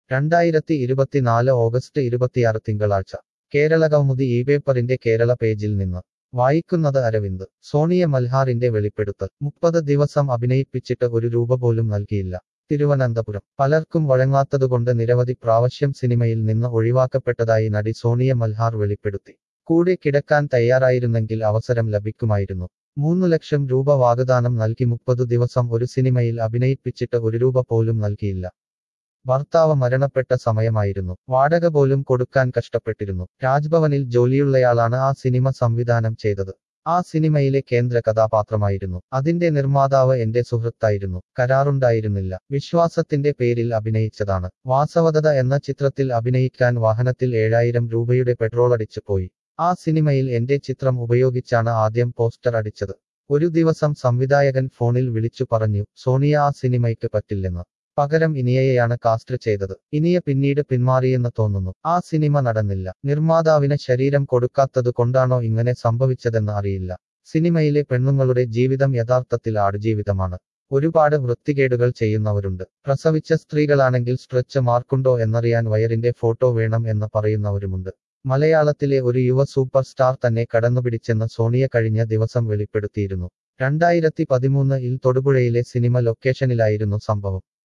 2024 August 26 തിങ്കളാഴ്ച കേരള കൗമുദി ഈ പേപ്പറിന്റെ കേരള പേജിൽ നിന്ന് വായിക്കുന്നത് അരവിന്ദ് സോണിയ മൽഹാറിന്റെ വെളിപ്പെടുത്തൽ 30 ദിവസം അഭിനയിപ്പിച്ചിട്ട് ഒരു രൂപ പോലും നൽകിയില്ല തിരുവനന്തപുരം പലർക്കും വഴങ്ങാത്തതുകൊണ്ട് നിരവധി പ്രാവശ്യം സിനിമയിൽ നിന്ന് ഒഴിവാക്കപ്പെട്ടതായി നടി സോണിയ മൽഹാർ വെളിപ്പെടുത്തി കൂടെ കിടക്കാൻ തയ്യാറായിരുന്നെങ്കിൽ അവസരം ലഭിക്കുമായിരുന്നു 3 ലക്ഷം രൂപ വാഗ്ദാനം നൽകി 30 ദിവസം ഒരു സിനിമയിൽ അഭിനയിപ്പിച്ചിട്ട് ഒരു രൂപ പോലും നൽകിയില്ല ഭർത്താവ് മരണപ്പെട്ട സമയമായിരുന്നു വാടക പോലും കൊടുക്കാൻ കഷ്ടപ്പെട്ടിരുന്നു രാജ്ഭവനിൽ ജോലിയുള്ളയാളാണ് ആ സിനിമ സംവിധാനം ചെയ്തത് ആ സിനിമയിലെ കേന്ദ്ര കഥാപാത്രമായിരുന്നു അതിന്റെ നിർമ്മാതാവ് എന്റെ സുഹൃത്തായിരുന്നു കരാറുണ്ടായിരുന്നില്ല വിശ്വാസത്തിന്റെ പേരിൽ അഭിനയിച്ചതാണ് വാസവദത്ത എന്ന ചിത്രത്തിൽ അഭിനയിക്കാൻ വാഹനത്തിൽ 7000 രൂപയുടെ പെട്രോളടിച്ച് പോയി ആ സിനിമയിൽ എന്റെ ചിത്രം ഉപയോഗിച്ചാണ് ആദ്യം പോസ്റ്റർ അടിച്ചത് ഒരു ദിവസം സംവിധായകൻ ഫോണിൽ വിളിച്ചു പറഞ്ഞു സോണിയ ആ സിനിമയ്ക്ക് പറ്റില്ലെന്ന് പകരം ഇനിയയെയാണ് കാസ്റ്റ് ചെയ്തത് ഇനിയ പിന്നീട് പിന്മാറിയെന്ന് തോന്നുന്നു ആ സിനിമ നടന്നില്ല നിർമ്മാതാവിന് ശരീരം കൊടുക്കാത്തതു കൊണ്ടാണോ ഇങ്ങനെ സംഭവിച്ചതെന്ന് അറിയില്ല സിനിമയിലെ പെണ്ണുങ്ങളുടെ ജീവിതം യഥാർത്ഥത്തിൽ ആടുജീവിതമാണ് ഒരുപാട് വൃത്തികേടുകൾ ചെയ്യുന്നവരുണ്ട് പ്രസവിച്ച സ്ത്രീകളാണെങ്കിൽ സ്ട്രെച്ച് മാർക്കുണ്ടോ എന്നറിയാൻ വയറിന്റെ ഫോട്ടോ വേണം എന്ന് പറയുന്നവരുമുണ്ട് മലയാളത്തിലെ ഒരു യുവ സൂപ്പർ സ്റ്റാർ തന്നെ കടന്നുപിടിച്ചെന്ന് സോണിയ കഴിഞ്ഞ ദിവസം വെളിപ്പെടുത്തിയിരുന്നു 2013 തൊടുപുഴയിലെ സിനിമ ലൊക്കേഷനിലായിരുന്നു സംഭവം